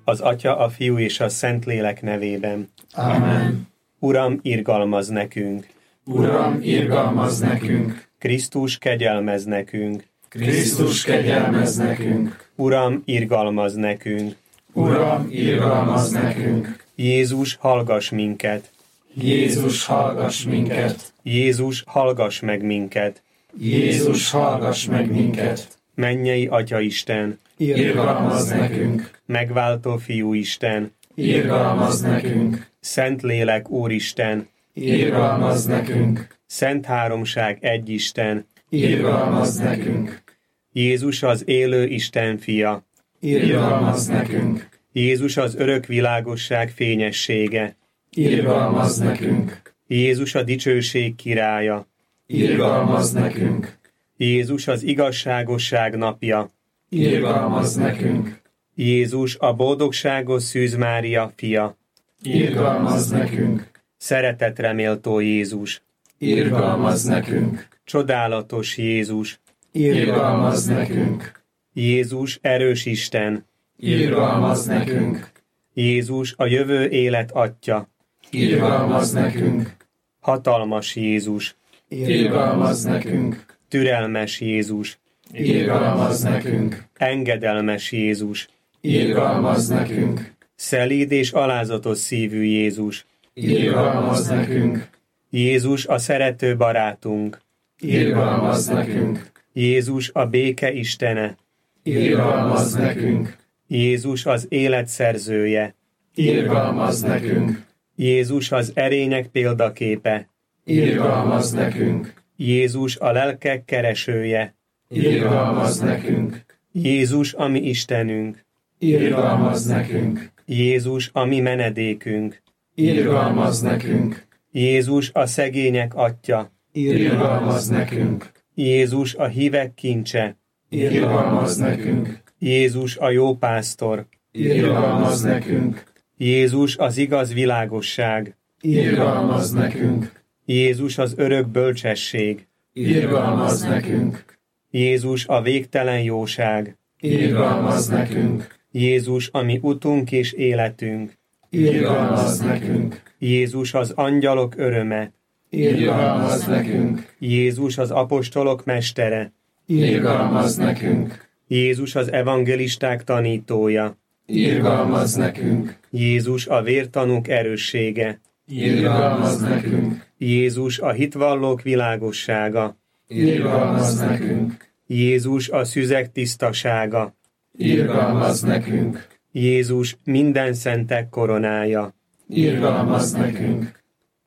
Az Atya, a Fiú és a Szentlélek nevében. Amen. Uram, irgalmazz nekünk! Uram, irgalmazz nekünk! Krisztus, kegyelmezz nekünk! Krisztus, kegyelmezz nekünk! Uram, irgalmazz nekünk! Uram, irgalmazz nekünk! Jézus, hallgass minket! Jézus, hallgass minket! Jézus, hallgass meg minket! Jézus, hallgass meg minket! Mennyei Atya Isten! Irgalmazz nekünk! Megváltó Fiú Isten! Irgalmazz nekünk! Szentlélek Úristen! Irgalmazz nekünk! Szent Háromság egy Isten! Irgalmazz nekünk! Jézus az élő Isten fia! Irgalmazz nekünk! Jézus az örök világosság fényessége! Irgalmazz nekünk! Jézus a dicsőség királya! Irgalmazz nekünk! Jézus az igazságosság napja! Irgalmazz nekünk! Jézus a boldogságos Szűz Mária fia! Irgalmazz nekünk! Szeretetre méltó Jézus! Irgalmazz nekünk! Csodálatos Jézus! Irgalmazz nekünk! Jézus erős Isten! Irgalmazz nekünk! Jézus a jövő élet Atya! Irgalmazz nekünk! Hatalmas Jézus! Irgalmazz nekünk! Türelmes Jézus! Irgalmazz nekünk! Engedelmes Jézus! Irgalmazz nekünk! Szelíd és alázatos szívű Jézus! Irgalmazz nekünk! Jézus a szerető barátunk! Irgalmazz nekünk! Jézus a béke Istene! Irgalmazz nekünk! Jézus az élet szerzője! Irgalmazz nekünk! Jézus az erények példaképe! Irgalmazz nekünk! Jézus a lelkek keresője! Irgalmazz nekünk! Jézus a mi Istenünk! Irgalmazz nekünk! Jézus a mi menedékünk! Irgalmazz nekünk! Jézus a szegények Atya! Irgalmazz nekünk! Jézus a hívek kincse! Irgalmazz nekünk! Jézus a jó pásztor! Irgalmazz nekünk! Jézus az igaz világosság! Irgalmazz nekünk! Jézus az örök bölcsesség! Irgalmazz nekünk! Jézus a végtelen jóság! Irgalmazz nekünk! Jézus a mi utunk és életünk! Irgalmazz nekünk! Jézus az angyalok öröme! Irgalmazz nekünk! Jézus az apostolok mestere! Irgalmazz nekünk! Jézus az evangelisták tanítója! Irgalmazz nekünk! Jézus a vértanúk erőssége! Irgalmazz nekünk! Jézus a hitvallók világossága! Irgalmazz nekünk! Jézus a szüzek tisztasága! Irgalmazz nekünk! Jézus minden szentek koronája! Irgalmazz nekünk!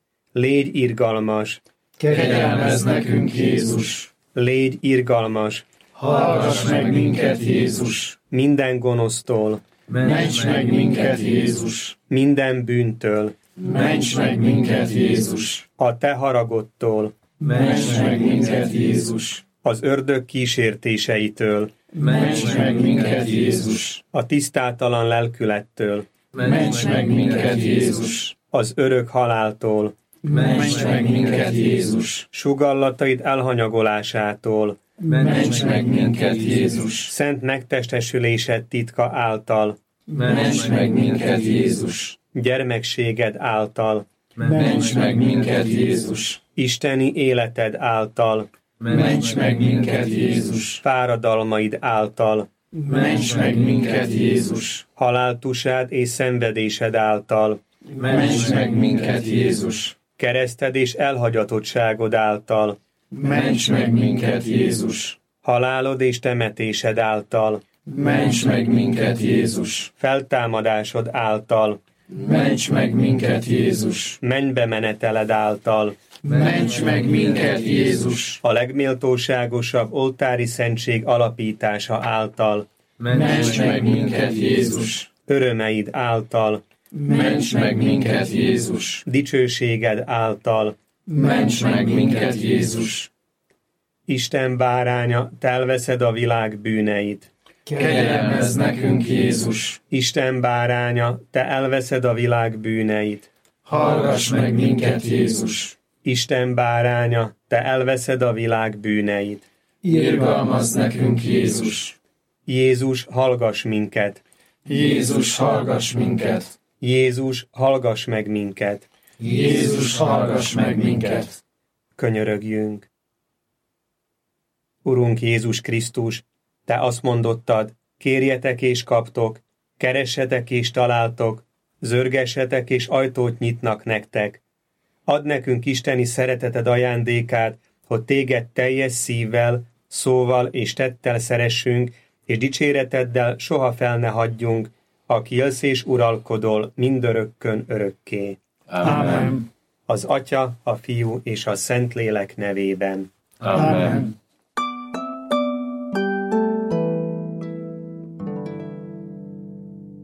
Légy irgalmas! Kegyelmezz nekünk, Jézus! Légy irgalmas! Hallgass meg minket, Jézus! Minden gonosztól! Ments meg minket, Jézus! Minden bűntől! Ments meg minket, Jézus! A te haragodtól! Ments meg minket, Jézus! Az ördög kísértéseitől! Ments meg minket, Jézus! A tisztátalan lelkülettől! Ments meg minket, Jézus! Az örök haláltól! Ments meg minket, Jézus! Sugallataid elhanyagolásától! Ments meg minket, Jézus! Szent megtestesülésed titka által! Ments meg minket, Jézus! Gyermekséged által! Ments meg minket, Jézus! Isteni életed által! Ments meg minket, Jézus! Fáradalmaid által! Ments meg minket, Jézus! Haláltusád és szenvedésed által! Ments meg minket, Jézus! Kereszted és elhagyatottságod által! Ments meg minket, Jézus! Halálod és temetésed által! Ments meg minket, Jézus! Feltámadásod által! Ments meg minket, Jézus! Mennybe meneteled által! Ments meg minket, Jézus! A legméltóságosabb oltári szentség alapítása által! Ments meg minket, Jézus! Örömeid által! Ments meg minket, Jézus! Dicsőséged által! Ments meg minket, Jézus! Isten báránya, te elveszed a világ bűneit! Kegyelmezz nekünk, Jézus! Isten báránya, te elveszed a világ bűneit! Hallgass meg minket, Jézus! Isten báránya, te elveszed a világ bűneit! Irgalmazz nekünk, Jézus! Jézus, hallgass minket! Jézus, hallgass minket! Jézus, hallgass meg minket! Jézus, hallgass meg minket! Könyörögjünk! Urunk Jézus Krisztus, Te azt mondottad, kérjetek és kaptok, keressetek és találtok, zörgessetek és ajtót nyitnak nektek. Add nekünk isteni szereteted ajándékát, hogy Téged teljes szívvel, szóval és tettel szeressünk, és dicséreteddel soha fel ne hagyjunk, aki élsz és uralkodol mindörökkön örökké. Amen. Az Atya, a Fiú és a Szentlélek nevében. Amen.